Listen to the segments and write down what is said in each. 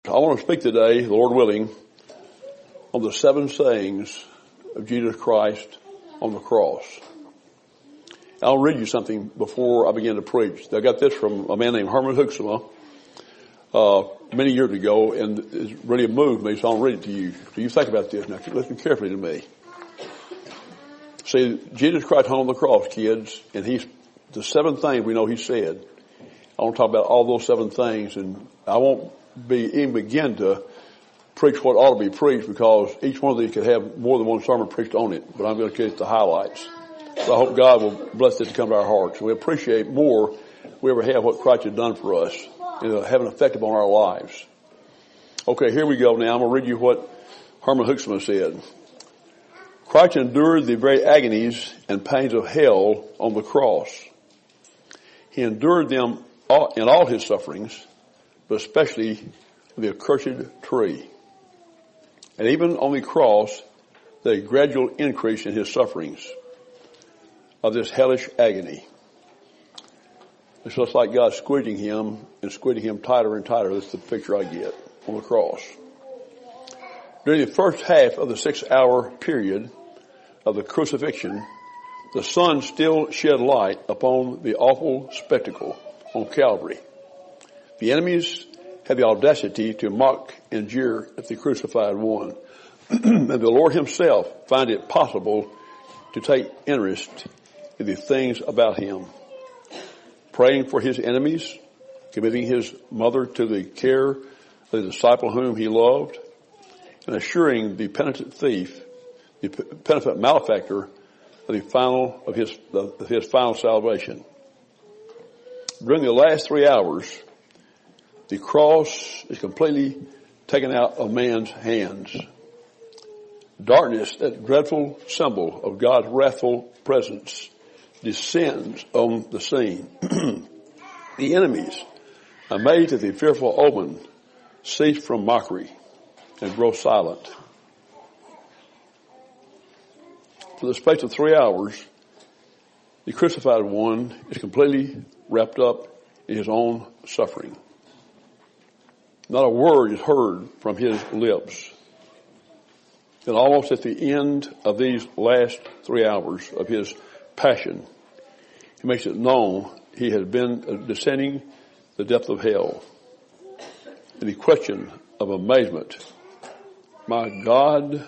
I want to speak today, Lord willing, on the 7 sayings of Jesus Christ on the cross. I'll read you something before I begin to preach. I got this from a man named Herman Hoeksema many years ago, and it really moved me, so I'll read it to you. So you think about this now. Listen carefully to me. See, Jesus Christ hung on the cross, kids, and the 7 things we know he said. I want to talk about all those 7 things, and I won't even begin to preach what ought to be preached, because each one of these could have more than one sermon preached on it, but I'm going to get the highlights. So I hope God will bless this to come to our hearts. We appreciate more we ever have what Christ has done for us and have an effect upon our lives. Okay, here we go now. I'm going to read you what Herman Hoeksema said. Christ endured the very agonies and pains of hell on the cross. He endured them in all his sufferings, but especially the accursed tree. And even on the cross, the gradual increase in his sufferings of this hellish agony. It's just like God squeezing him tighter and tighter. That's the picture I get on the cross. During the first half of the 6-hour period of the crucifixion, the sun still shed light upon the awful spectacle on Calvary. The enemies had the audacity to mock and jeer at the crucified one. And the Lord himself found it possible to take interest in the things about him. Praying for his enemies, committing his mother to the care of the disciple whom he loved, and assuring the penitent thief, the penitent malefactor, of his final salvation. During the last 3 hours, the cross is completely taken out of man's hands. Darkness, that dreadful symbol of God's wrathful presence, descends on the scene. The enemies, amazed at the fearful omen, cease from mockery and grow silent. For the space of 3 hours, the crucified one is completely wrapped up in his own suffering. Not a word is heard from his lips. And almost at the end of these last 3 hours of his passion, he makes it known he had been descending the depth of hell. And the question of amazement, my God,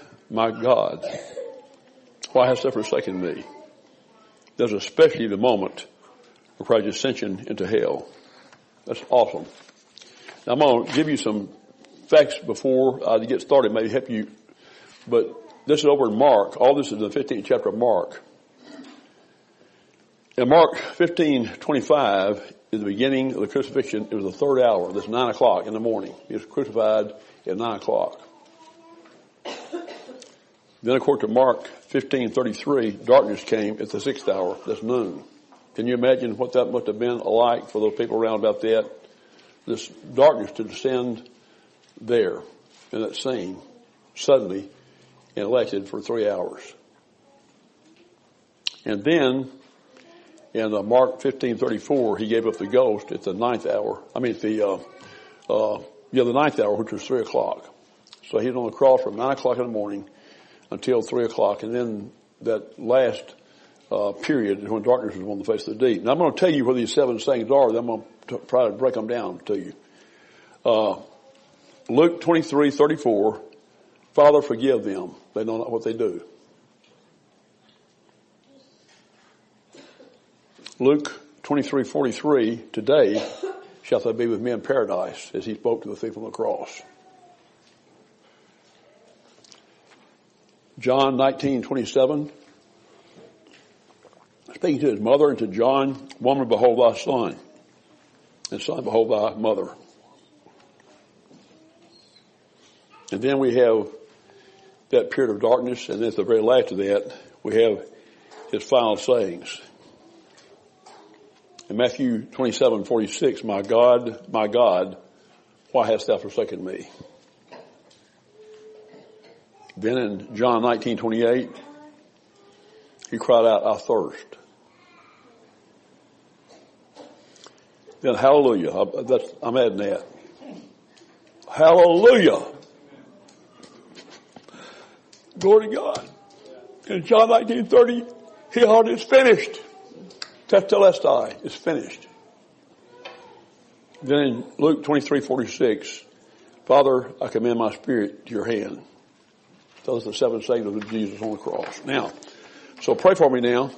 why hast thou forsaken me? There's especially the moment of Christ's ascension into hell. That's awesome. Now I'm going to give you some facts before I get started, maybe help you. But this is over in Mark. All this is in the 15th chapter of Mark. In Mark 15:25, in the beginning of the crucifixion, it was the 3rd hour. That's 9 o'clock in the morning. He was crucified at 9 o'clock. Then according to Mark 15:33, darkness came at the 6th hour. That's noon. Can you imagine what that must have been like for those people around about that? This darkness to descend there in that scene suddenly, and it lasted for 3 hours. And then in Mark 15:34, he gave up the ghost at the 9th hour. I mean, the 9th hour, which was 3 o'clock. So he was on the cross from 9 o'clock in the morning until 3 o'clock, and then that last period is when darkness was on the face of the deep. Now I'm going to tell you where these 7 sayings are, then I'm going to try to break them down to you. Luke 23:34, Father, forgive them. They know not what they do. Luke 23:43, today shalt thou be with me in paradise, as he spoke to the thief on the cross. John 19:27, speaking to his mother and to John, woman, behold thy son, and son, behold thy mother. And then we have that period of darkness, and then at the very last of that, we have his final sayings. In Matthew 27:46, my God, why hast thou forsaken me? Then in John 19:28, he cried out, I thirst. Then hallelujah, I'm adding that. Hallelujah. Glory to God. In John 19:30, he heard it's finished. Tetelestai, it's finished. Then in Luke 23:46, Father, I commend my spirit to your hand. Those are the 7 sayings of Jesus on the cross. Now, so pray for me now.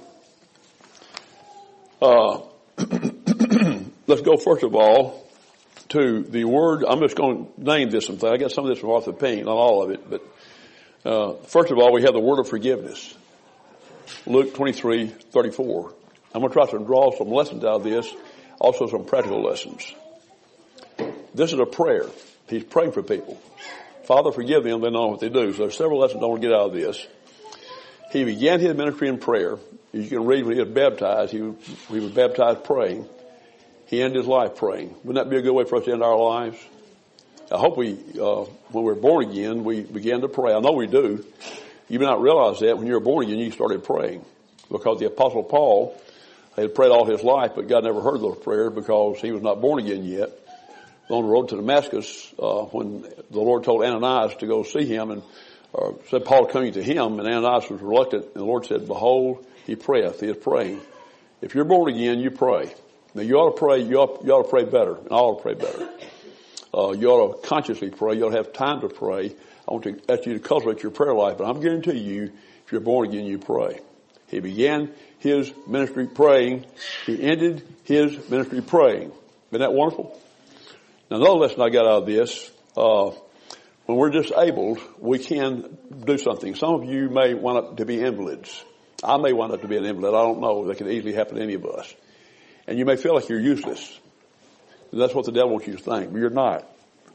Let's go first of all to the word. I'm just going to name this something. I got some of this from Arthur Payne, not all of it, but first of all, we have the word of forgiveness. Luke 23:34. I'm going to try to draw some lessons out of this, also some practical lessons. This is a prayer. He's praying for people. Father, forgive them, they know what they do. So there's several lessons I want to get out of this. He began his ministry in prayer. You can read when he was baptized. He was baptized praying. He ended his life praying. Wouldn't that be a good way for us to end our lives? I hope when we're born again, we began to pray. I know we do. You may not realize that when you were born again, you started praying. Because the Apostle Paul had prayed all his life, but God never heard those prayers because he was not born again yet. On the road to Damascus, when the Lord told Ananias to go see him and said Paul coming to him, and Ananias was reluctant, and the Lord said, behold, he prayeth. He is praying. If you're born again, you pray. Now you ought to pray, you ought to pray better, and I ought to pray better. You ought to consciously pray, you ought to have time to pray. I want to ask you to cultivate your prayer life, but I'm guaranteeing you, if you're born again, you pray. He began his ministry praying. He ended his ministry praying. Isn't that wonderful? Now, another lesson I got out of this, when we're disabled, we can do something. Some of you may wind up to be invalids. I may wind up to be an invalid. I don't know. That could easily happen to any of us. And you may feel like you're useless. And that's what the devil wants you to think, but you're not.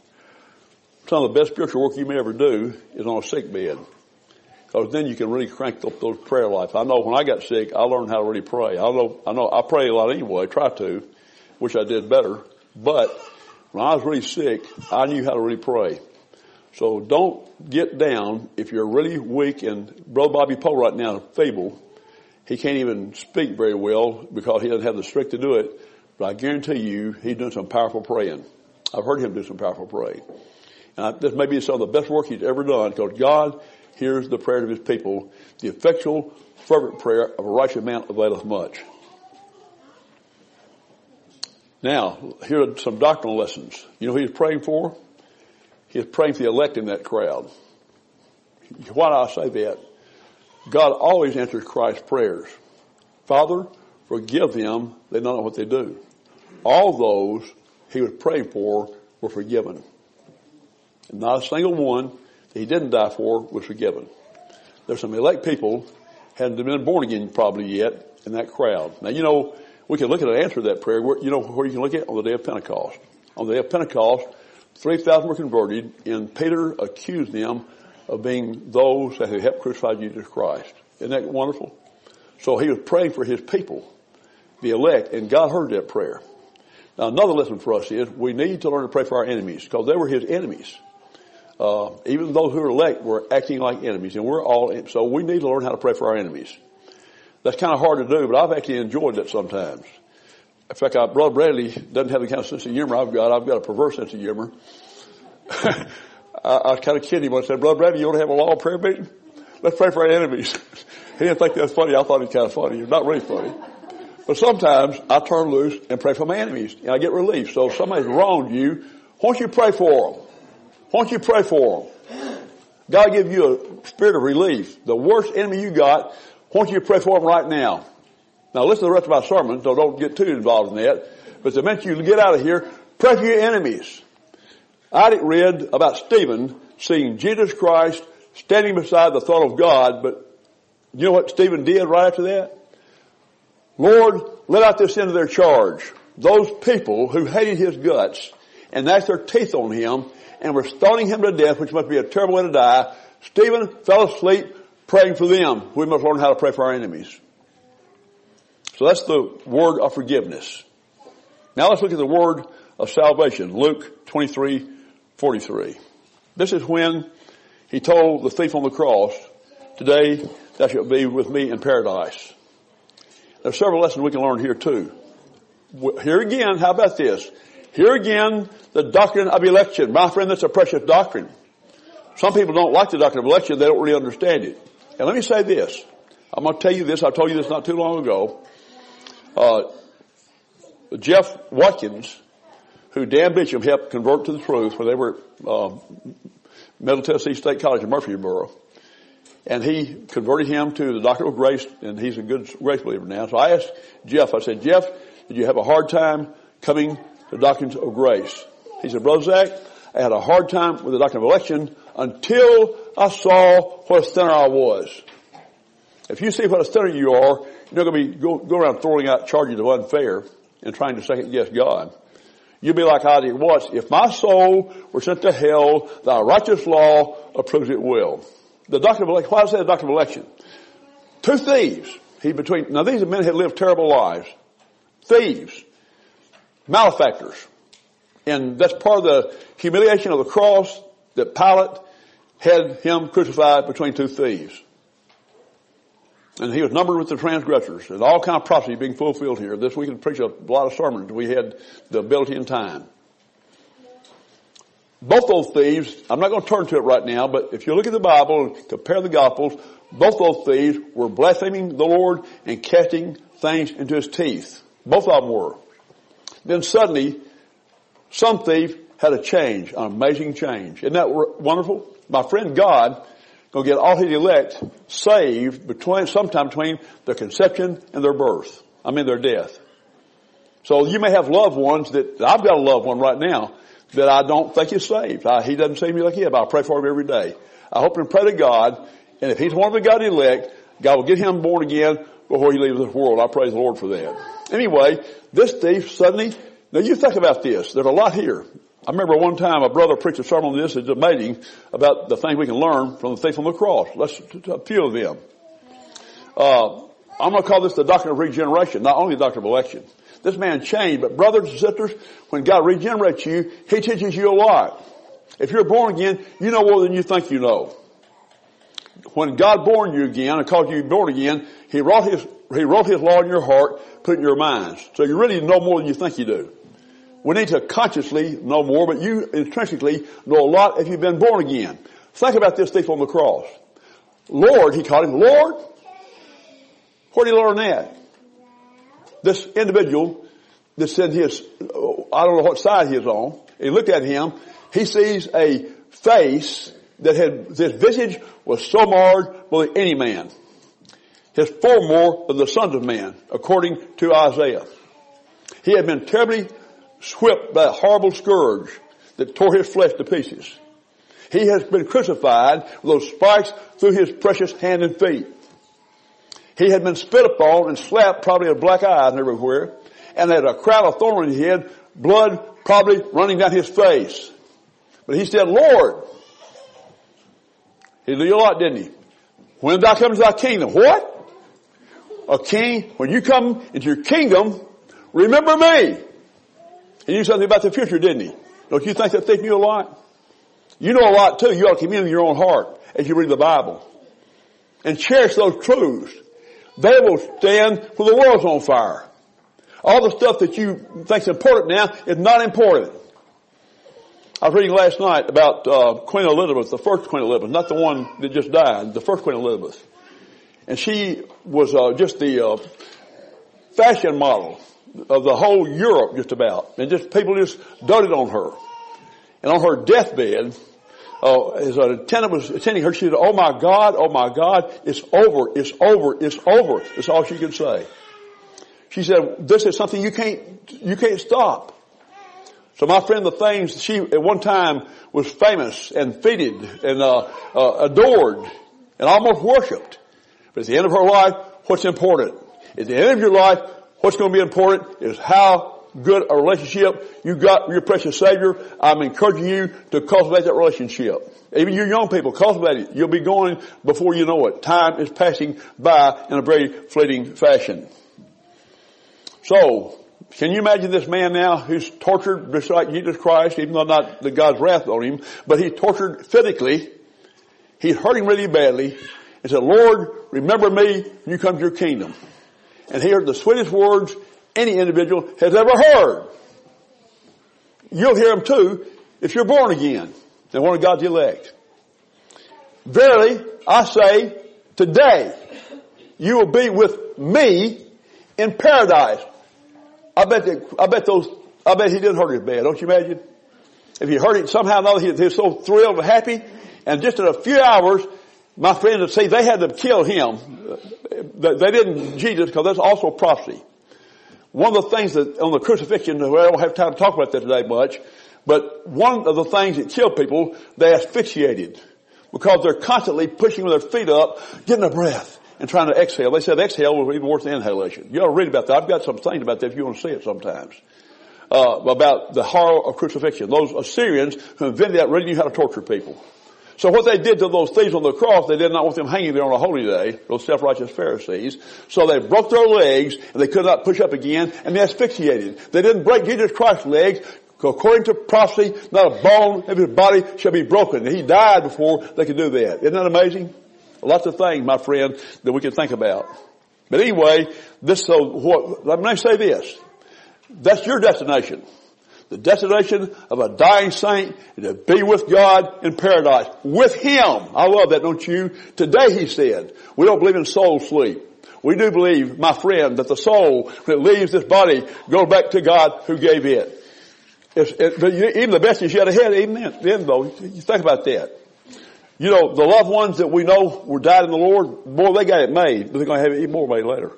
Some of the best spiritual work you may ever do is on a sick bed. Because then you can really crank up those prayer life. I know when I got sick, I learned how to really pray. I know I pray a lot anyway. I try to. Wish I did better. But when I was really sick, I knew how to really pray. So don't get down if you're really weak. And Brother Bobby Poe right now is feeble. He can't even speak very well because he doesn't have the strength to do it. But I guarantee you, he's doing some powerful praying. I've heard him do some powerful praying. And this may be some of the best work he's ever done because God hears the prayer of his people. The effectual, fervent prayer of a righteous man availeth much. Now, here are some doctrinal lessons. You know who he's praying for? He's praying for the elect in that crowd. Why do I say that? God always answers Christ's prayers. Father, forgive them. They don't know what they do. All those he was praying for were forgiven. And not a single one that he didn't die for was forgiven. There's some elect people hadn't been born again probably yet in that crowd. Now, you know, we can look at an answer to that prayer. You know where you can look at? On the day of Pentecost. On the day of Pentecost, 3,000 were converted, and Peter accused them of being those that had helped crucify Jesus Christ. Isn't that wonderful? So he was praying for his people, the elect, and God heard that prayer. Now, another lesson for us is we need to learn to pray for our enemies because they were his enemies. Even those who are elect were acting like enemies, and we're all, so we need to learn how to pray for our enemies. That's kind of hard to do, but I've actually enjoyed that sometimes. In fact, Brother Bradley doesn't have the kind of sense of humor I've got. I've got a perverse sense of humor. I was kind of kidding him when I said, Brother Bradley, you want to have a law prayer meeting? Let's pray for our enemies. He didn't think that was funny. I thought it was kind of funny. It's not really funny. But sometimes I turn loose and pray for my enemies, and I get relief. So if somebody's wronged you, why don't you pray for them? Why don't you pray for them? God give you a spirit of relief. The worst enemy you got, why don't you pray for them right now? Now listen to the rest of my sermon, so don't get too involved in that. But the minute you get out of here, pray for your enemies. I read about Stephen seeing Jesus Christ standing beside the throne of God, but you know what Stephen did right after that? Lord, let out this into their charge. Those people who hated his guts and gnashed their teeth on him and were stoning him to death, which must be a terrible way to die, Stephen fell asleep praying for them. We must learn how to pray for our enemies. So that's the word of forgiveness. Now let's look at the word of salvation. Luke 23:43. This is when he told the thief on the cross, today thou shalt be with me in paradise. There's several lessons we can learn here too. Here again, how about this? Here again, the doctrine of election. My friend, that's a precious doctrine. Some people don't like the doctrine of election. They don't really understand it. And let me say this. I'm going to tell you this. I told you this not too long ago. Jeff Watkins, who Dan Bishop helped convert to the truth when they were at Middle Tennessee State College in Murfreesboro. And he converted him to the doctrine of grace, and he's a good grace believer now. So I asked Jeff, I said, Jeff, did you have a hard time coming to the doctrine of grace? He said, Brother Zach, I had a hard time with the doctrine of election until I saw what a sinner I was. If you see what a sinner you are, you're not going to be go around throwing out charges of unfair and trying to second guess God. You'll be like Isaac Watts. If my soul were sent to hell, thy righteous law approves it well. The doctrine of election, why does I say the doctrine of election? Two thieves. Now these men had lived terrible lives. Thieves. Malefactors. And that's part of the humiliation of the cross that Pilate had him crucified between two thieves. And he was numbered with the transgressors. And all kind of prophecy being fulfilled here. This week we could preach a lot of sermons. We had the ability and time. Both those thieves, I'm not going to turn to it right now, but if you look at the Bible and compare the Gospels, both those thieves were blaspheming the Lord and casting things into his teeth. Both of them were. Then suddenly, some thief had a change, an amazing change. Isn't that wonderful? My friend God going to get all his elect saved sometime between their conception and their birth. Their death. So you may have loved ones I've got a loved one right now that I don't think is saved. He doesn't save me like he is, but I pray for him every day. I hope and pray to God, and if he's one of the God elect, God will get him born again before he leaves this world. I praise the Lord for that. Anyway, this thief suddenly, now you think about this. There's a lot here. I remember one time a brother preached a sermon on this. It's amazing about the things we can learn from the thief on the cross. Let's a few of them. I'm going to call this the doctrine of regeneration, not only the doctrine of election. This man changed, but brothers and sisters, when God regenerates you, he teaches you a lot. If you're born again, you know more than you think you know. When God born you again and caused you to be born again, He wrote His law in your heart, put it in your minds. So you really know more than you think you do. We need to consciously know more, but you intrinsically know a lot if you've been born again. Think about this thief on the cross. Lord, he called him Lord. Where did he learn that? This individual that's in his, I don't know what side he is on. He looked at him. He sees a face that this visage was so marred by any man. His form more than the sons of man, according to Isaiah. He had been terribly whipped by a horrible scourge that tore his flesh to pieces. He has been crucified with those spikes through his precious hand and feet. He had been spit upon and slapped, probably with black eyes everywhere, and had a crown of thorns on his head, blood probably running down his face. But he said, Lord. He did a lot, didn't he? When thou comes to thy kingdom. What? A king, when you come into your kingdom, remember me. He knew something about the future, didn't he? Don't you think that thief knew a lot? You know a lot too. You ought to commune in your own heart as you read the Bible. And cherish those truths. They will stand when the world's on fire. All the stuff that you think's important now is not important. I was reading last night about Queen Elizabeth, the first Queen Elizabeth, not the one that just died, the first Queen Elizabeth. And she was just the fashion model of the whole Europe just about. And just people just doted on her. And on her deathbed, as an attendant was attending her, she said, oh my God, it's over, it's over, it's over. That's all she could say. She said, this is something you can't stop. So my friend, the things she at one time was famous and feted and adored and almost worshipped. But at the end of her life, what's important? At the end of your life, what's going to be important is how good a relationship you got with your precious Savior. I'm encouraging you to cultivate that relationship. Even you young people, cultivate it. You'll be going before you know it. Time is passing by in a very fleeting fashion. So, can you imagine this man now who's tortured just like Jesus Christ, even though not the God's wrath on him, but he's tortured physically. He's hurting really badly. And said, Lord, remember me when you come to your kingdom. And he heard the sweetest words any individual has ever heard. you'll hear them too if you're born again and one of God's elect. Verily, I say, today, you will be with me in paradise. I bet he didn't hurt his bad. Don't you imagine? If he hurt it somehow or another, he was so thrilled and happy. And just in a few hours, my friends would say they had to kill him. They didn't Jesus, because that's also prophecy. One of the things that on the crucifixion, I don't have time to talk about that today much, but one of the things that killed people, they asphyxiated. Because they're constantly pushing their feet up, getting a breath, and trying to exhale. They said exhale was even worse than inhalation. You ought to read about that. I've got some things about that if you want to see it sometimes. About the horror of crucifixion. Those Assyrians who invented that really knew how to torture people. So what they did to those thieves on the cross, they did not want them hanging there on a holy day, those self-righteous Pharisees. So they broke their legs, and they could not push up again, and they asphyxiated. They didn't break Jesus Christ's legs. According to prophecy, not a bone of his body shall be broken. He died before they could do that. Isn't that amazing? Lots of things, my friend, that we can think about. But anyway, let me say this. That's your destination. The destination of a dying saint is to be with God in paradise. With Him. I love that, don't you? Today, he said, we don't believe in soul sleep. We do believe, my friend, that the soul, when it leaves this body, goes back to God who gave it. But even the best is yet ahead, even then though, you think about that. You know, the loved ones that we know were died in the Lord, boy, they got it made, but they're going to have it even more made later.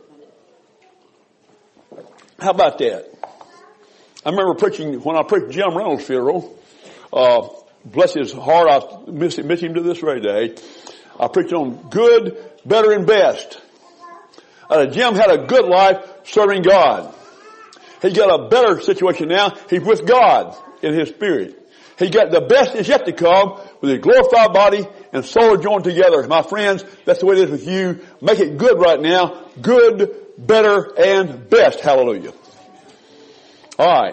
How about that? I remember preaching, when I preached Jim Reynolds' funeral, bless his heart, I miss him to this very day. I preached on good, better, and best. Jim had a good life serving God. He's got a better situation now. He's with God in his spirit. He got the best is yet to come with his glorified body and soul are joined together. My friends, that's the way it is with you. Make it good right now. Good, better, and best. Hallelujah. All right.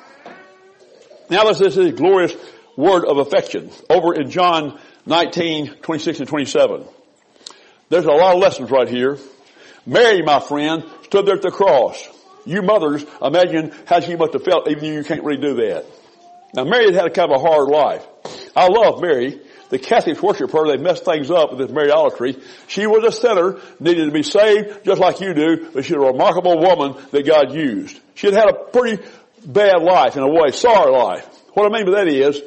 Now let's listen to the glorious word of affection over in John 19, 26 and 27. There's a lot of lessons right here. Mary, my friend, stood there at the cross. You mothers, imagine how she must have felt, even though you can't really do that. Now, Mary had a kind of a hard life. I love Mary. The Catholics worship her. They messed things up with this Mariolatry. She was a sinner, needed to be saved, just like you do, but she's a remarkable woman that God used. She had had a pretty bad life, in a way, sorry life. What I mean by that is,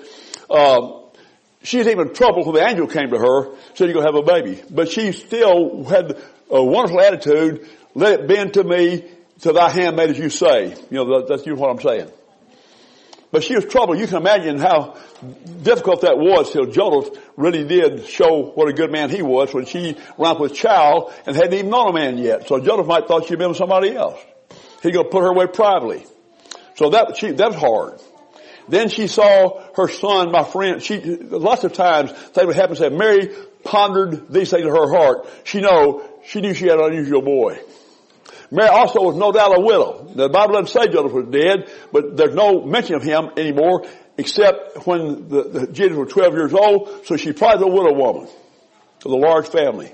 she was even in trouble when the angel came to her, said you're going to have a baby. But she still had a wonderful attitude. Let it bend to me, to thy handmaid as you say. You know, that's what I'm saying. But she was troubled. You can imagine how difficult that was till Joseph really did show what a good man he was when she ran up with child and hadn't even known a man yet. So Joseph might have thought she'd been with somebody else. He's going to put her away privately. So that was hard. Then she saw her son, my friend. Lots of times things would happen. Said Mary pondered these things in her heart. She knew she had an unusual boy. Mary also was no doubt a widow. The Bible doesn't say Joseph was dead, but there's no mention of him anymore except when Jesus was 12 years old, so she probably was a widow woman of a large family.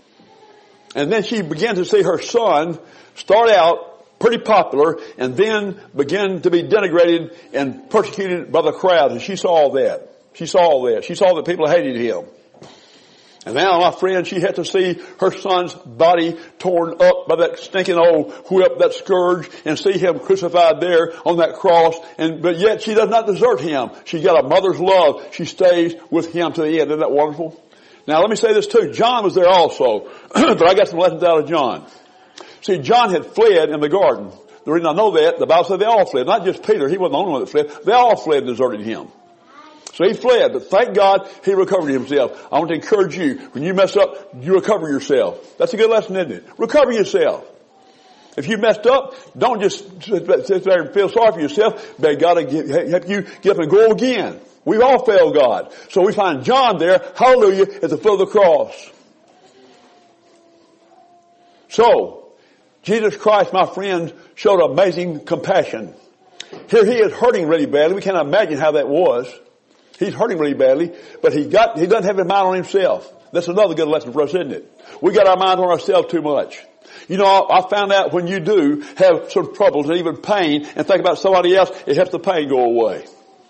And then she began to see her son start out pretty popular and then begin to be denigrated and persecuted by the crowd. And she saw all that. She saw that people hated him. And now, my friend, she had to see her son's body torn up by that stinking old whip, that scourge, and see him crucified there on that cross. But yet she does not desert him. She got a mother's love. She stays with him to the end. Isn't that wonderful? Now, let me say this too. John was there also, but I got some lessons out of John. See, John had fled in the garden. The reason I know that, the Bible said they all fled. Not just Peter. He wasn't the only one that fled. They all fled and deserted him. So he fled, but thank God he recovered himself. I want to encourage you, when you mess up, you recover yourself. That's a good lesson, isn't it? Recover yourself. If you messed up, don't just sit there and feel sorry for yourself. But God will help you get up and go again. We've all failed God. So we find John there, hallelujah, at the foot of the cross. So, Jesus Christ, my friend, showed amazing compassion. Here he is hurting really badly. We can't imagine how that was. He's hurting really badly, but he doesn't have his mind on himself. That's another good lesson for us, isn't it? We got our mind on ourselves too much. You know, I found out when you do have some troubles and even pain and think about somebody else, it helps the pain go away.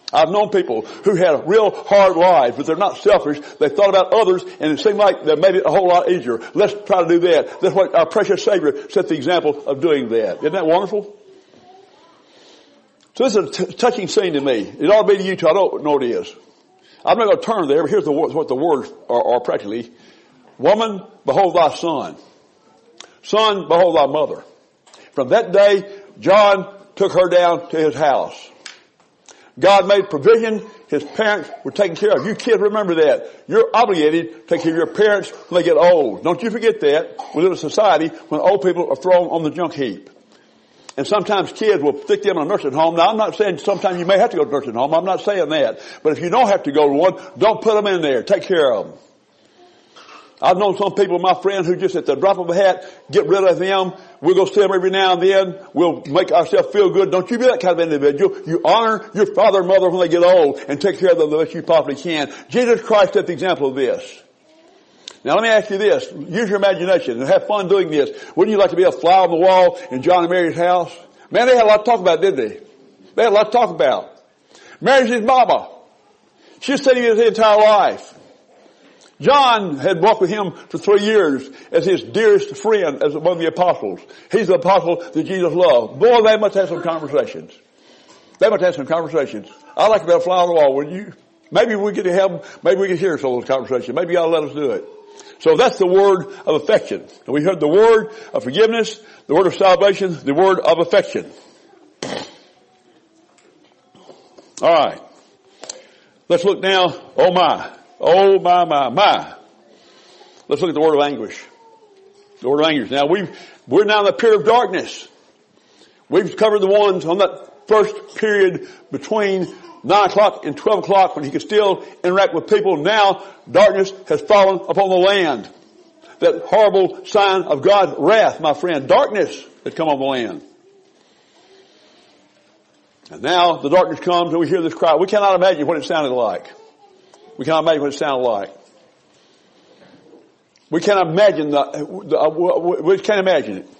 I've known people who had real hard lives, but they're not selfish. They thought about others, and it seemed like they made it a whole lot easier. Let's try to do that. That's what our precious Savior set the example of doing that. Isn't that wonderful? So this is a touching scene to me. It ought to be to you too. I don't know what it is. I'm not going to turn there, but here's what the words are practically. Woman, behold thy son. Son, behold thy mother. From that day, John took her down to his house. God made provision. His parents were taken care of. You kids remember that. You're obligated to take care of your parents when they get old. Don't you forget that. We live in a society when old people are thrown on the junk heap. And sometimes kids will stick them in a nursing home. Now I'm not saying sometimes you may have to go to a nursing home. I'm not saying that. But if you don't have to go to one, don't put them in there. Take care of them. I've known some people, my friends, who just at the drop of a hat, get rid of them. We'll go see them every now and then. We'll make ourselves feel good. Don't you be that kind of individual. You honor your father and mother when they get old and take care of them the best you possibly can. Jesus Christ set the example of this. Now let me ask you this. Use your imagination and have fun doing this. Wouldn't you like to be a fly on the wall in John and Mary's house? Man, they had a lot to talk about, didn't they? They had a lot to talk about. Mary's his mama. She was studying his entire life. John had walked with him for 3 years as his dearest friend as one of the apostles. He's the apostle that Jesus loved. Boy, they must have some conversations. They must have some conversations. I'd like to be a fly on the wall, wouldn't you? Maybe we could have, maybe we could hear some of those conversations. Maybe y'all let us do it. So that's the word of affection. And we heard the word of forgiveness, the word of salvation, the word of affection. All right. Let's look now. Oh my. Oh my. Let's look at the word of anguish. The word of anguish. Now we're now in the period of darkness. We've covered the ones on that first period between 9 o'clock and 12 o'clock when he could still interact with people. Now darkness has fallen upon the land. That horrible sign of God's wrath, my friend. Darkness has come on the land. And now the darkness comes and we hear this cry. We cannot imagine what it sounded like. We cannot imagine what it sounded like. We can't imagine we can't imagine it.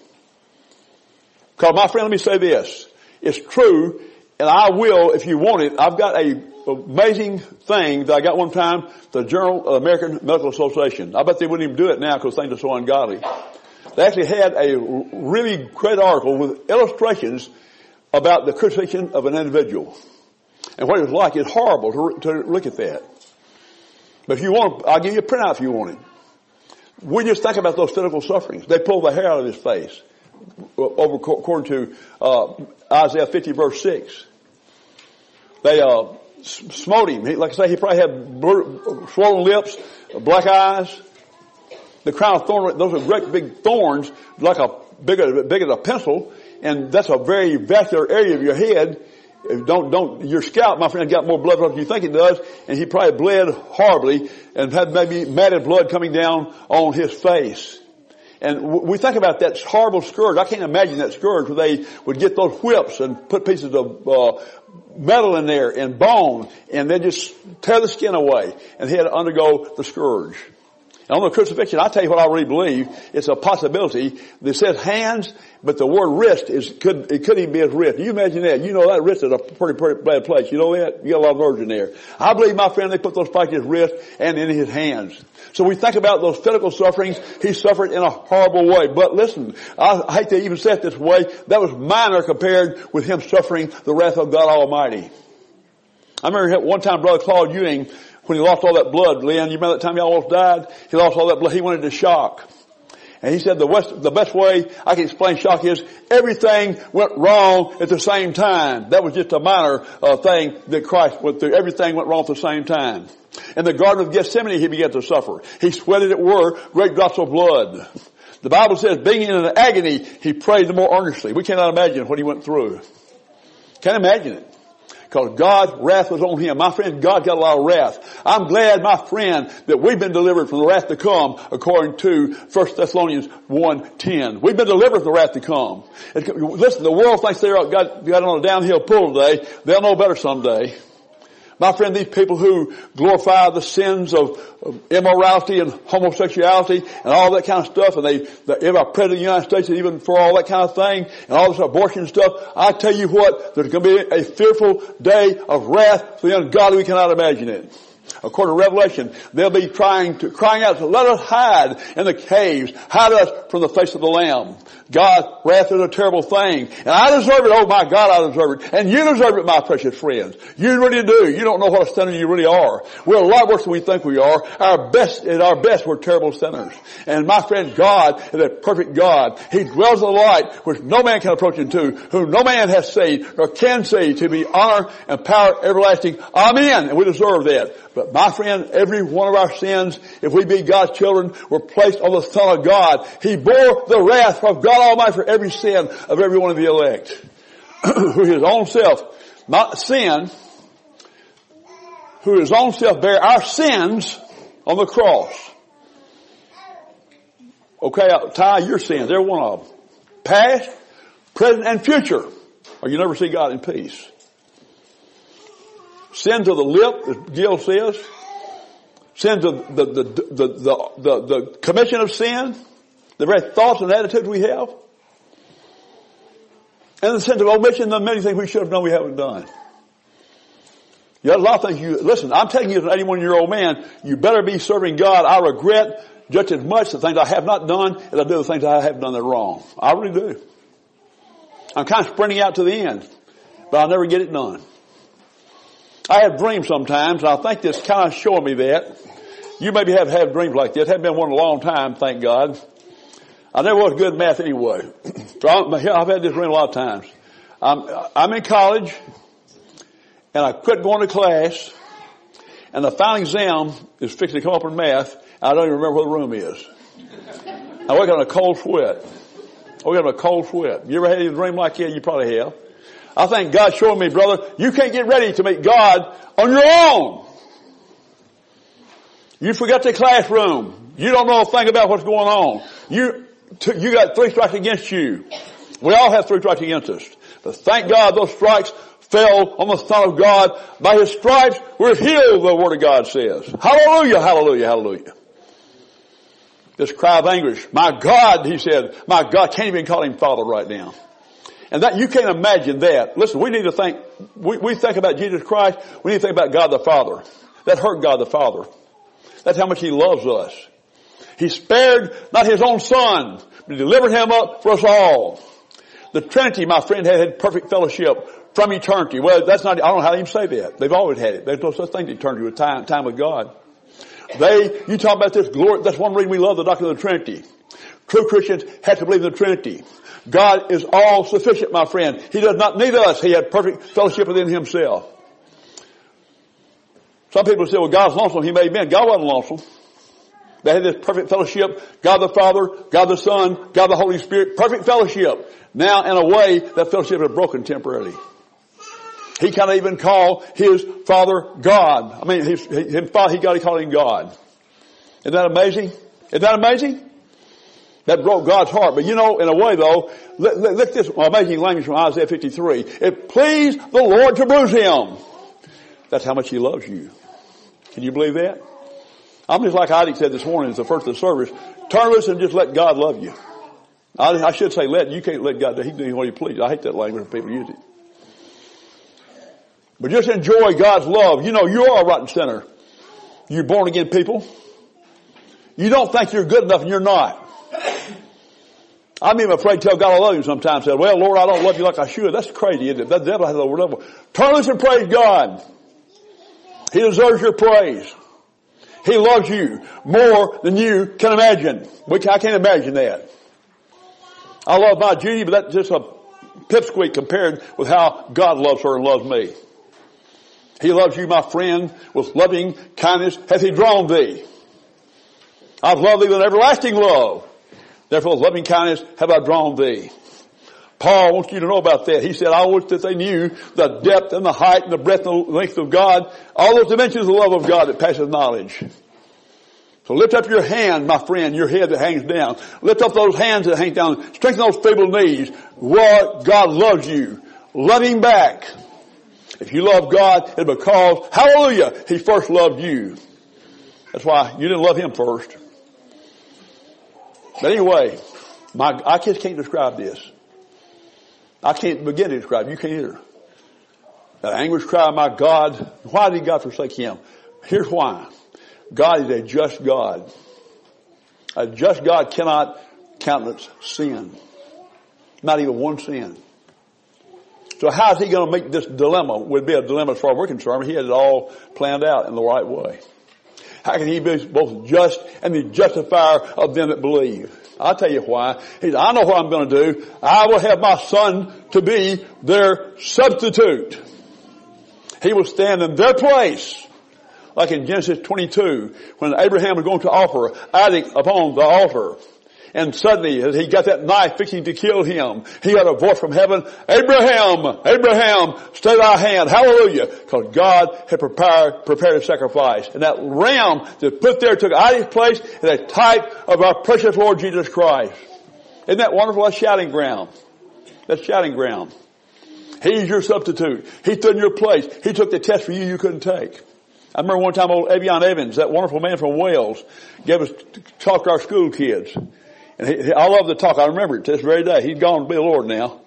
Because my friend, let me say this. It's true, and I will, if you want it, I've got a amazing thing that I got one time, the Journal of the American Medical Association. I bet they wouldn't even do it now because things are so ungodly. They actually had a really great article with illustrations about the crucifixion of an individual. And what it was like. It's horrible to look at that. But if you want, I'll give you a printout if you want it. We just think about those physical sufferings. They pulled the hair out of his face. According to Isaiah 50 verse 6. They smote him. Like I say, he probably had swollen lips, black eyes. The crown of thorns, those are great big thorns, like big as a pencil, and that's a very vascular area of your head. Your scalp, my friend, got more blood than you think it does, and he probably bled horribly and had maybe matted blood coming down on his face. And we think about that horrible scourge. I can't imagine that scourge where they would get those whips and put pieces of metal in there and bone, and then just tear the skin away, and he had to undergo the scourge. And on the crucifixion, I'll tell you what I really believe. It's a possibility. It says hands, but the word wrist could even be his wrist. You imagine that. You know that wrist is a pretty bad place. You know that? You got a lot of nerves in there. I believe, my friend, they put those spikes in his wrist and in his hands. So we think about those physical sufferings. He suffered in a horrible way. But listen, I hate to even say it this way. That was minor compared with him suffering the wrath of God Almighty. I remember one time Brother Claude Ewing, when he lost all that blood, Lynn, you remember that time he almost died? He lost all that blood. He went into shock. And he said the best way I can explain shock is everything went wrong at the same time. That was just a minor thing that Christ went through. Everything went wrong at the same time. In the Garden of Gethsemane, he began to suffer. He sweated, it were, great drops of blood. The Bible says, being in an agony, he prayed the more earnestly. We cannot imagine what he went through. Can't imagine it. Because God's wrath was on him. My friend, God got a lot of wrath. I'm glad, my friend, that we've been delivered from the wrath to come, according to 1 Thessalonians 1:10. We've been delivered from the wrath to come. Listen, the world thinks they're got on a downhill pull today. They'll know better someday. My friend, these people who glorify the sins of immorality and homosexuality and all that kind of stuff, and our president of the United States, even for all that kind of thing, and all this abortion stuff, I tell you what, there's going to be a fearful day of wrath for the ungodly. We cannot imagine it. According to Revelation, they'll be crying out to let us hide in the caves, hide us from the face of the Lamb. God's wrath is a terrible thing. And I deserve it. Oh my God, I deserve it. And you deserve it, my precious friends. You really do. You don't know what a sinner you really are. We're a lot worse than we think we are. At our best, we're terrible sinners. And my friend, God is a perfect God. He dwells in the light which no man can approach into, whom no man has seen nor can see, to be honor and power everlasting. Amen. And we deserve that. But my friend, every one of our sins, if we be God's children, were placed on the Son of God. He bore the wrath of God Almighty for every sin of every one of the elect. Who his own self, not sin, who his own self bare our sins on the cross. Okay, Ty, your sins, every one of them. Past, present, and future. Or you never see God in peace. Sins of the lip, as Gil says. Sins of the commission of sin. The very thoughts and attitudes we have. And the sins of omission, the many things we should have done we haven't done. You have a lot of things listen, I'm telling you as an 81-year-old man, you better be serving God. I regret just as much the things I have not done as I do the things I have done that are wrong. I really do. I'm kind of sprinting out to the end, but I'll never get it done. I have dreams sometimes, and I think this kind of showing me that. You maybe have had dreams like this. Haven't been one in a long time, thank God. I never was good at math anyway. I've had this dream a lot of times. I'm in college, and I quit going to class, and the final exam is fixing to come up in math, and I don't even remember where the room is. I wake up in a cold sweat. You ever had a dream like that? You probably have. I think God's showing me, brother, you can't get ready to meet God on your own. You forgot the classroom. You don't know a thing about what's going on. You got 3 strikes against you. We all have 3 strikes against us. But thank God those strikes fell on the Son of God. By His stripes we're healed, the Word of God says. Hallelujah, hallelujah, hallelujah. This cry of anguish. My God, he said, my God, can't even call Him Father right now. And that, you can't imagine that. Listen, we need to think, we think about Jesus Christ, we need to think about God the Father. That hurt God the Father. That's how much He loves us. He spared not His own Son, but He delivered Him up for us all. The Trinity, my friend, had perfect fellowship from eternity. Well, that's not, I don't know how to even say that. They've always had it. There's no such thing as eternity with time with God. You talk about this glory, that's one reason we love the doctrine of the Trinity. True Christians have to believe in the Trinity. God is all sufficient, my friend. He does not need us. He had perfect fellowship within Himself. Some people say, well, God's lonesome. He may have been. God wasn't lonesome. They had this perfect fellowship. God the Father, God the Son, God the Holy Spirit. Perfect fellowship. Now, in a way, that fellowship is broken temporarily. He can't even call His Father God. I mean, His Father, He got to call Him God. Isn't that amazing? Isn't that amazing? That broke God's heart. But you know, in a way though, look at this amazing language from Isaiah 53. It pleased the Lord to bruise Him. That's how much He loves you. Can you believe that? I'm just like Isaac said this morning at the first of the service. Turn loose and just let God love you. I should say let. You can't let God do. He can do what He pleases. I hate that language when people use it. But just enjoy God's love. You know, you are a rotten sinner. You're born again people. You don't think you're good enough and you're not. I'm even afraid to tell God I love Him sometimes. Say, well, Lord, I don't love You like I should. That's crazy, isn't it? That devil has over level. Turn loose and praise God. He deserves your praise. He loves you more than you can imagine. I can't imagine that. I love my Judy, but that's just a pipsqueak compared with how God loves her and loves me. He loves you, my friend, with loving kindness hath He drawn thee. I've loved thee with an everlasting love. Therefore, with loving kindness have I drawn thee. Paul wants you to know about that. He said, I wish that they knew the depth and the height and the breadth and the length of God, all those dimensions of the love of God that passes knowledge. So lift up your hand, my friend, your head that hangs down. Lift up those hands that hang down. Strengthen those feeble knees. What? God loves you. Love Him back. If you love God, it's because, hallelujah, He first loved you. That's why you didn't love Him first. But anyway, I just can't describe this. I can't begin to describe it. You can't either. The anguish cry of my God, why did God forsake him? Here's why. God is a just God. A just God cannot countenance sin. Not even one sin. So how is he going to make this dilemma? Would be a dilemma as far as we're concerned. He had it all planned out in the right way. How can he be both just and the justifier of them that believe? I'll tell you why. He said, I know what I'm going to do. I will have my son to be their substitute. He will stand in their place. Like in Genesis 22, when Abraham was going to offer Isaac upon the altar. And suddenly, as he got that knife fixing to kill him, he got a voice from heaven, Abraham, Abraham, stay thy hand. Hallelujah. Because God had prepared a sacrifice. And that ram that put there took Isaac's place is a type of our precious Lord Jesus Christ. Isn't that wonderful? That's shouting ground. That's shouting ground. He's your substitute. He stood in your place. He took the test for you couldn't take. I remember one time old Evian Evans, that wonderful man from Wales, gave us talk to our school kids. And I love the talk. I remember it to this very day. He's gone to be the Lord now.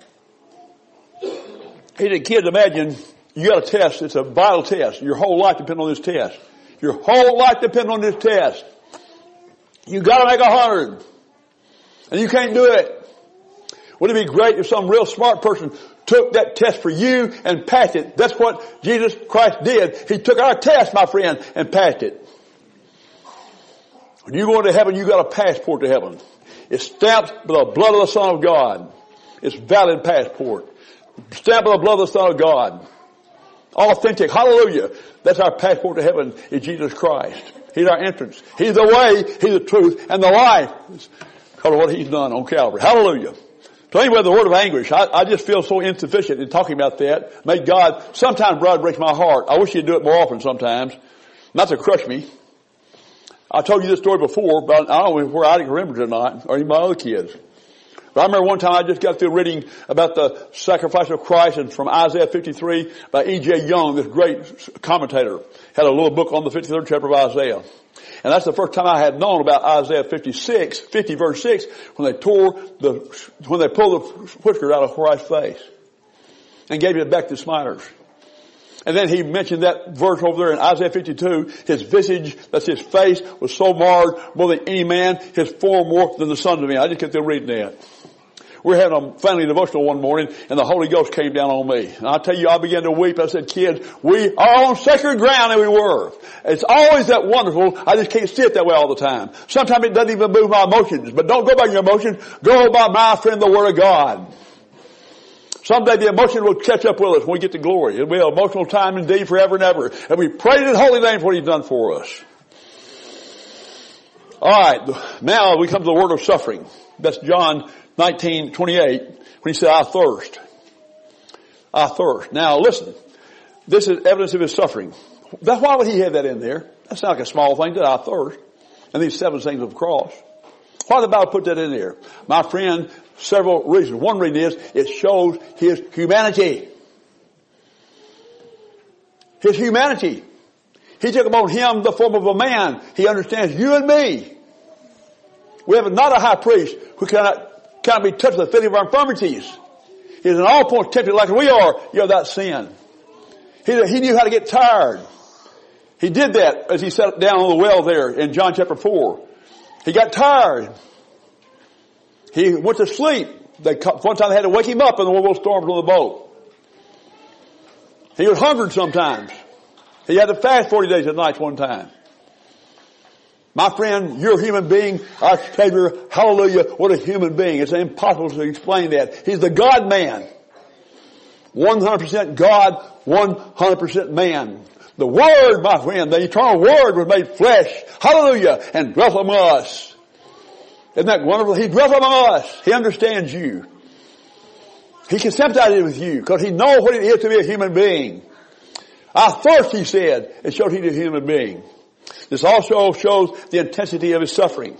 He said, kids, imagine you got a test. It's a vital test. Your whole life depends on this test. Your whole life depends on this test. You got to make 100. And you can't do it. Wouldn't it be great if some real smart person took that test for you and passed it? That's what Jesus Christ did. He took our test, my friend, and passed it. When you go into heaven, you got a passport to heaven. It's stamped with the blood of the Son of God. It's valid passport. Stamped with the blood of the Son of God. Authentic. Hallelujah. That's our passport to heaven is Jesus Christ. He's our entrance. He's the way, He's the truth, and the life. Because of what He's done on Calvary. Hallelujah. So anyway, the word of anguish, I just feel so insufficient in talking about that. May God, sometimes brother breaks my heart. I wish He'd do it more often sometimes. Not to crush me. I told you this story before, but I don't know where I remember it or not, or even my other kids. But I remember one time I just got through reading about the sacrifice of Christ, and from Isaiah 53 by E.J. Young, this great commentator, had a little book on the 53rd chapter of Isaiah. And that's the first time I had known about Isaiah 50 verse 6, when they pulled the whiskers out of Christ's face and gave it back to Sminers. And then he mentioned that verse over there in Isaiah 52, his visage, that's his face, was so marred more than any man, his form more than the sons of men. I just kept there reading that. We were having a family devotional one morning, and the Holy Ghost came down on me. And I tell you, I began to weep. I said, kids, we are on sacred ground, and we were. It's always that wonderful. I just can't see it that way all the time. Sometimes it doesn't even move my emotions. But don't go by your emotions. Go by, my friend, the Word of God. Someday the emotion will catch up with us when we get to glory. It'll be an emotional time indeed forever and ever. And we praise His holy name for what He's done for us. Alright, now we come to the word of suffering. That's John 19:28, when He said, I thirst. I thirst. Now listen, this is evidence of His suffering. Why would He have that in there? That's not like a small thing, that I thirst. And these 7 things of the cross. Why did the Bible put that in there? My friend, several reasons. One reason is, it shows His humanity. His humanity. He took upon Him the form of a man. He understands you and me. We have not a high priest who cannot be touched with the feeling of our infirmities. He is in all points tempted like we are, yet without sin. He knew how to get tired. He did that as He sat down on the well there in John chapter 4. He got tired. He went to sleep. One time they had to wake Him up in the one of those storms on the boat. He was hungry sometimes. He had to fast 40 days and nights one time. My friend, you're a human being. Our Savior, hallelujah, what a human being. It's impossible to explain that. He's the God-man. 100% God, 100% man. The Word, my friend, the eternal Word was made flesh. Hallelujah. And dwelt among us. Isn't that wonderful? He dwelt among us. He understands you. He can sympathize with you because He knows what it is to be a human being. I thirst, He said. It shows He's a human being. This also shows the intensity of His suffering.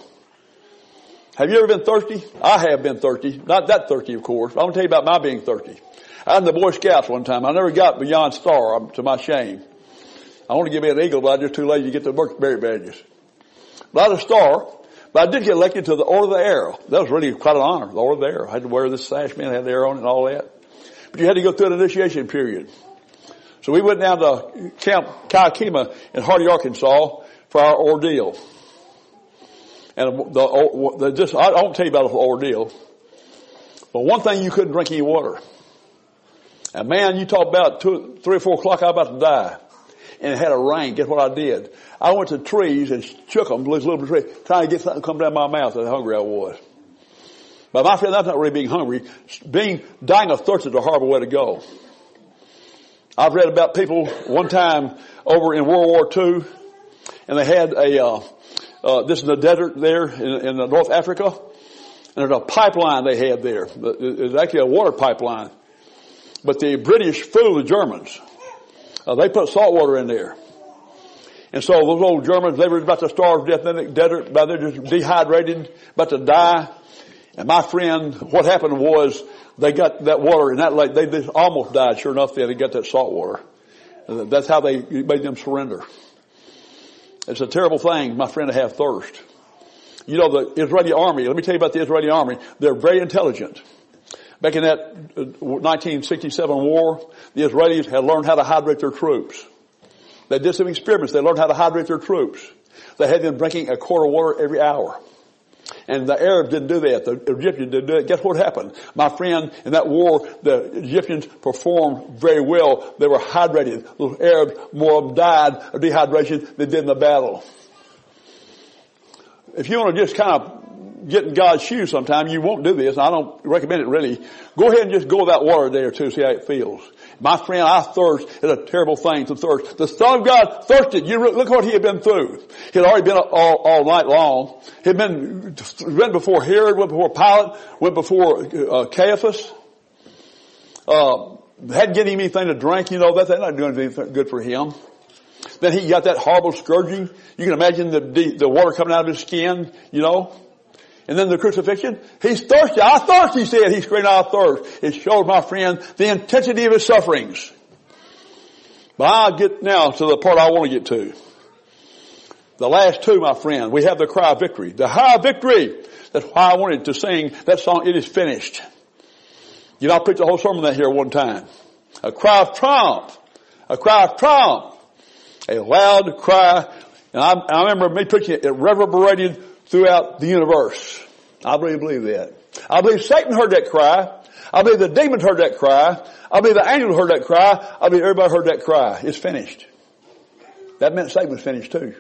Have you ever been thirsty? I have been thirsty. Not that thirsty, of course. I'm going to tell you about my being thirsty. I was in the Boy Scouts one time. I never got beyond star, to my shame. I wanted to give me an eagle, but I was just too lazy to get the merit badges. But I was a star, but I did get elected to the Order of the Arrow. That was really quite an honor, the Order of the Arrow. I had to wear this sash, man, had the arrow on it and all that. But you had to go through an initiation period. So we went down to Camp Kykema in Hardy, Arkansas for our ordeal. And I won't tell you about the ordeal. But one thing, you couldn't drink any water. And man, you talk about 3 or 4 o'clock, I was about to die. And it had a rain. Guess what I did? I went to trees and shook them, little tree, trying to get something to come down my mouth. That's how hungry I was. But my friend, that's not really being hungry. Dying of thirst is a horrible way to go. I've read about people one time over in World War II, and they had this is the desert there in North Africa, and there's a pipeline they had there. It's actually a water pipeline. But the British fooled the Germans. They put salt water in there. And so those old Germans, they were about to starve to death in the desert, they're just dehydrated, about to die. And my friend, what happened was they got that water in that lake. They just almost died. Sure enough, they got that salt water. That's how they made them surrender. It's a terrible thing, my friend, to have thirst. You know, the Israeli army, let me tell you about the Israeli army. They're very intelligent. Back in that 1967 war, the Israelis had learned how to hydrate their troops. They did some experiments. They learned how to hydrate their troops. They had them drinking a quart of water every hour. And the Arabs didn't do that. The Egyptians didn't do it. Guess what happened? My friend, in that war, the Egyptians performed very well. They were hydrated. The Arabs, more of them died of dehydration than did in the battle. If you want to just kind of get in God's shoes sometime, you won't do this. I don't recommend it really. Go ahead and just go without water a day or two, see how it feels. My friend, I thirst. It's a terrible thing to thirst. The Son of God thirsted. Look what he had been through. He had already been up all night long. He had went before Herod, went before Pilate, went before Caiaphas. Hadn't given him anything to drink, you know, they're not doing anything good for him. Then he got that horrible scourging. You can imagine the water coming out of his skin, you know. And then the crucifixion. He's thirsty. I thirst, he said. He screamed out, I thirst. It showed, my friend, the intensity of his sufferings. But I'll get now to the part I want to get to. The last two, my friend, we have the cry of victory. The high victory. That's why I wanted to sing that song, It Is Finished. You know, I preached a whole sermon on that here one time. A cry of triumph. A cry of triumph. A loud cry. And I remember me preaching it. It reverberated throughout the universe. I really believe that. I believe Satan heard that cry. I believe the demons heard that cry. I believe the angels heard that cry. I believe everybody heard that cry. It's finished. That meant Satan was finished too.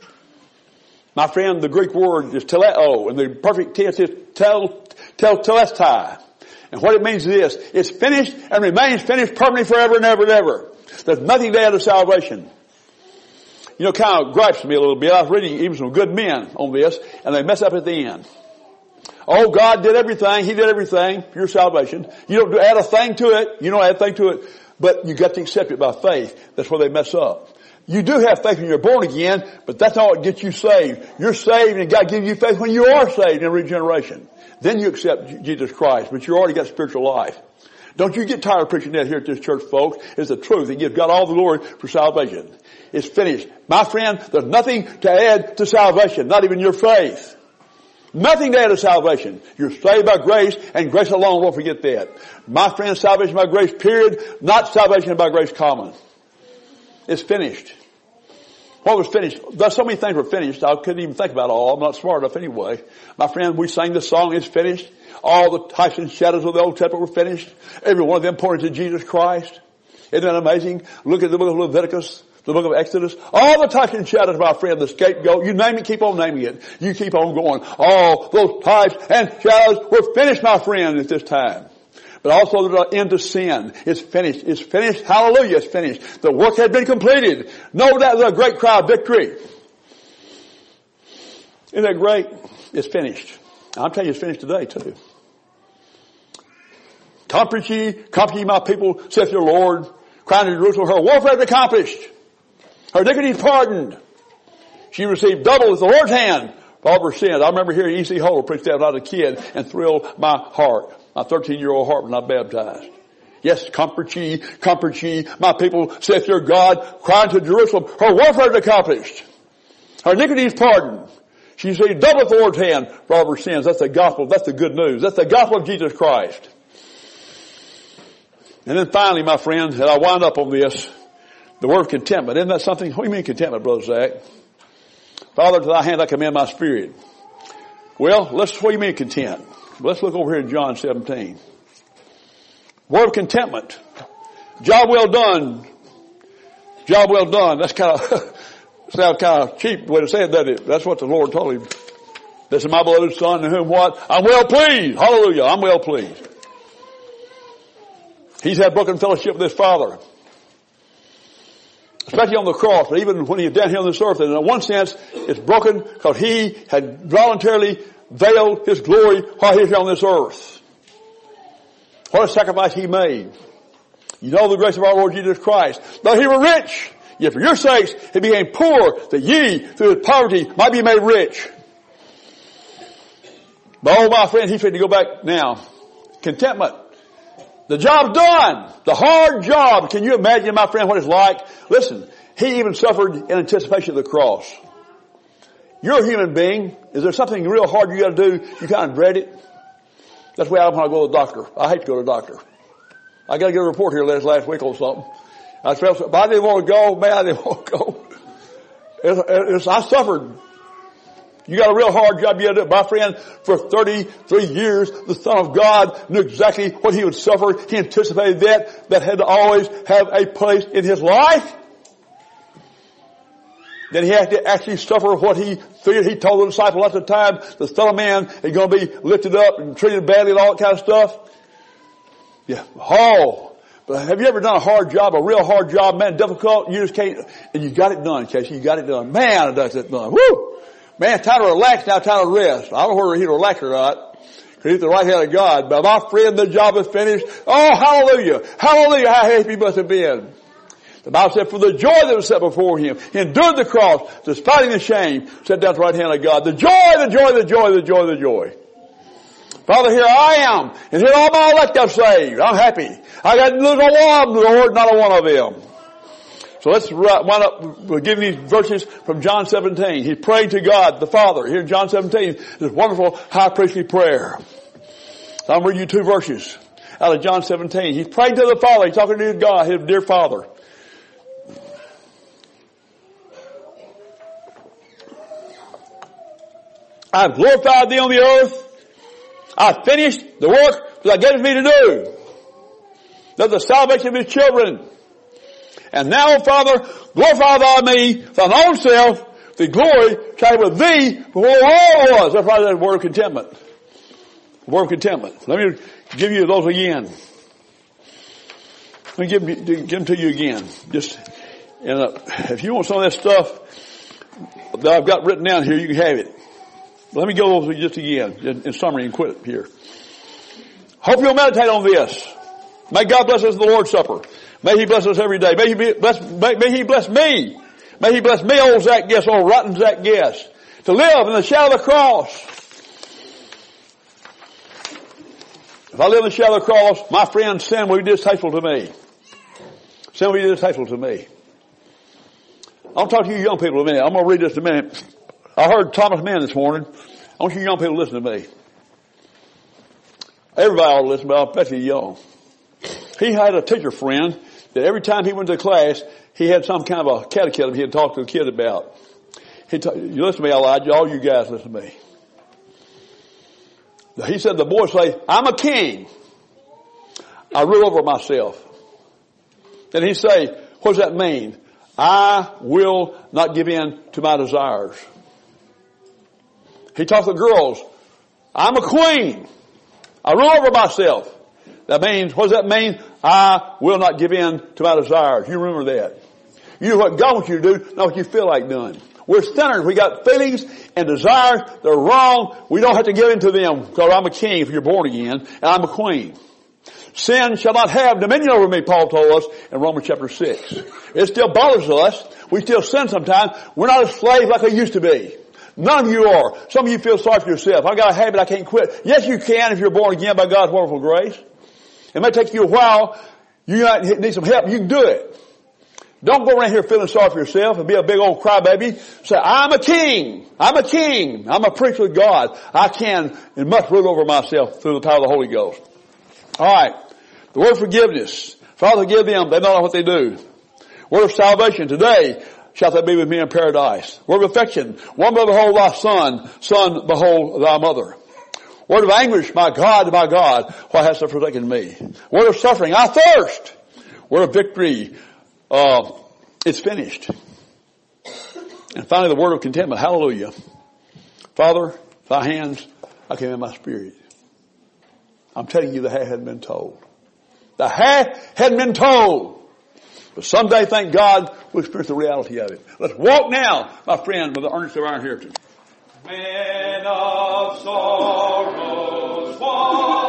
My friend, the Greek word is teleo, and the perfect tense is telestai. And what it means is this: it's finished and remains finished permanently forever and ever and ever. There's nothing to add to salvation. You know, kind of gripes me a little bit. I was reading even some good men on this, and they mess up at the end. Oh, God did everything. He did everything for your salvation. You don't add a thing to it. You don't add a thing to it. But you got to accept it by faith. That's where they mess up. You do have faith when you're born again, but that's not what gets you saved. You're saved, and God gives you faith when you are saved in regeneration. Then you accept Jesus Christ, but you already got spiritual life. Don't you get tired of preaching that here at this church, folks. It's the truth. It gives God all the glory for salvation. It's finished. My friend, there's nothing to add to salvation, not even your faith. Nothing to add to salvation. You're saved by grace, and grace alone. Don't forget that. My friend, salvation by grace, period. Not salvation by grace, common. It's finished. What was finished? There's so many things were finished, I couldn't even think about all. I'm not smart enough anyway. My friend, we sang the song, It's Finished. All the types and shadows of the Old Testament were finished. Every one of them pointed to Jesus Christ. Isn't that amazing? Look at the book of Leviticus, the book of Exodus. All the types and shadows, my friend, the scapegoat. You name it, keep on naming it. You keep on going. All those types and shadows were finished, my friend, at this time. But also there's an end to sin. It's finished. It's finished. Hallelujah. It's finished. The work had been completed. No doubt there's a great cry of victory. Isn't that great? It's finished. I'm telling you, it's finished today too. Comfort ye, my people, saith your Lord. Crying to Jerusalem, her warfare is accomplished. Her iniquity is pardoned. She received double at the Lord's hand for all of her sins. I remember hearing E.C. Holder preach that when I was a kid and thrilled my heart. My 13-year-old heart when I baptized. Yes, comfort ye, my people, saith your God, crying to Jerusalem, her warfare is accomplished. Her iniquity is pardoned. She received double the Lord's hand for all of her sins. That's the gospel. That's the good news. That's the gospel of Jesus Christ. And then finally, my friend, and I wind up on this, the word contentment. Isn't that something? What do you mean contentment, Brother Zach? Father, to thy hand I commend my spirit. Well, what do you mean content? Let's look over here in John 17. Word of contentment. Job well done. Job well done. That's kind of, sounds kind of cheap way to say it, doesn't it? That's what the Lord told him. This is my beloved Son in whom what? I'm well pleased. Hallelujah. I'm well pleased. He's had broken fellowship with his Father. Especially on the cross, but even when he's down here on this earth. And in one sense, it's broken because he had voluntarily veiled his glory while he was here on this earth. What a sacrifice he made. You know the grace of our Lord Jesus Christ. Though he were rich, yet for your sakes he became poor, that ye through his poverty might be made rich. But oh my friend, he's ready to go back now. Contentment. The job's done. The hard job. Can you imagine, my friend, what it's like? Listen, he even suffered in anticipation of the cross. You're a human being. Is there something real hard you got to do? You kind of dread it. That's why I don't want to go to the doctor. I hate to go to the doctor. I got to get a report here last week or something. I felt, but I didn't want to go. Man, I didn't want to go. I suffered. You got a real hard job you got to do. My friend, for 33 years, the Son of God knew exactly what he would suffer. He anticipated that had to always have a place in his life. Then he had to actually suffer what he feared. He told the disciples at the time, the Son of Man is going to be lifted up and treated badly and all that kind of stuff. Yeah. Oh. But have you ever done a hard job, a real hard job, man, difficult? You just can't, and you got it done, Casey. You got it done. Man, it does it done. Woo! Man, time to relax now, time to rest. I don't know whether he'd relax or not. Because he's the right hand of God. But my friend, the job is finished. Oh, hallelujah. Hallelujah. How happy he must have been. The Bible said, for the joy that was set before him, he endured the cross, despising the shame, sat down at the right hand of God. The joy, the joy, the joy, the joy, the joy. Father, here I am. And here all my elect are saved. I'm happy. I got to lose a one of them, Lord, not a one of them. So let's wind up, we're giving these verses from John 17. He prayed to God, the Father. Here in John 17, this wonderful high priestly prayer. So I'm reading you two verses out of John 17. He prayed to the Father. He's talking to his God, his dear Father. I have glorified thee on the earth. I have finished the work that thou gavest me to do. That's the salvation of his children. And now, Father, glorify thou me, thine own self, the glory shall be with thee before the world was. That's why that word of contentment. The word of contentment. Let me give you those again. Let me give them to you again. Just, and if you want some of that stuff that I've got written down here, you can have it. Let me go over just again in summary and quit here. Hope you'll meditate on this. May God bless us in the Lord's Supper. May he bless us every day. May he bless me. May he bless me, old Zach Guest, old rotten Zach Guest, to live in the shadow of the cross. If I live in the shadow of the cross, my friend, sin will be distasteful to me. Sin will be distasteful to me. I'll talk to you young people in a minute. I'm going to read this in a minute. I heard Thomas Mann this morning. I want you young people to listen to me. Everybody ought to listen, but especially young. He had a teacher friend that every time he went to class, he had some kind of a catechism he had talked to the kid about. You listen to me, Elijah. All you guys listen to me. He said the boys say, I'm a king. I rule over myself. Then he say, what does that mean? I will not give in to my desires. He taught the girls, I'm a queen. I rule over myself. That means, what does that mean? I will not give in to my desires. You remember that. You do what God wants you to do, not what you feel like doing. We're sinners. We got feelings and desires. They're wrong. We don't have to give in to them because I'm a king if you're born again and I'm a queen. Sin shall not have dominion over me, Paul told us in Romans chapter 6. It still bothers us. We still sin sometimes. We're not a slave like we used to be. None of you are. Some of you feel sorry for yourself. I got a habit I can't quit. Yes, you can if you're born again by God's wonderful grace. It may take you a while. You might need some help. You can do it. Don't go around here feeling sorry for yourself and be a big old crybaby. Say, I'm a king. I'm a king. I'm a priest with God. I can and must rule over myself through the power of the Holy Ghost. All right. The word forgiveness. Father, forgive them. They don't know what they do. Word of salvation. Today shalt thou be with me in paradise. Word of affection. Woman, behold thy son. Son, behold thy mother. Word of anguish. My God, why hast thou forsaken me? Word of suffering. I thirst. Word of victory. It's finished. And finally, the word of contentment. Hallelujah. Father, thy hands, I commend my spirit. I'm telling you, the half hadn't been told. The half hadn't been told. But someday, thank God, we'll experience the reality of it. Let's walk now, my friend, with the earnest of our inheritance. Men of sorrows,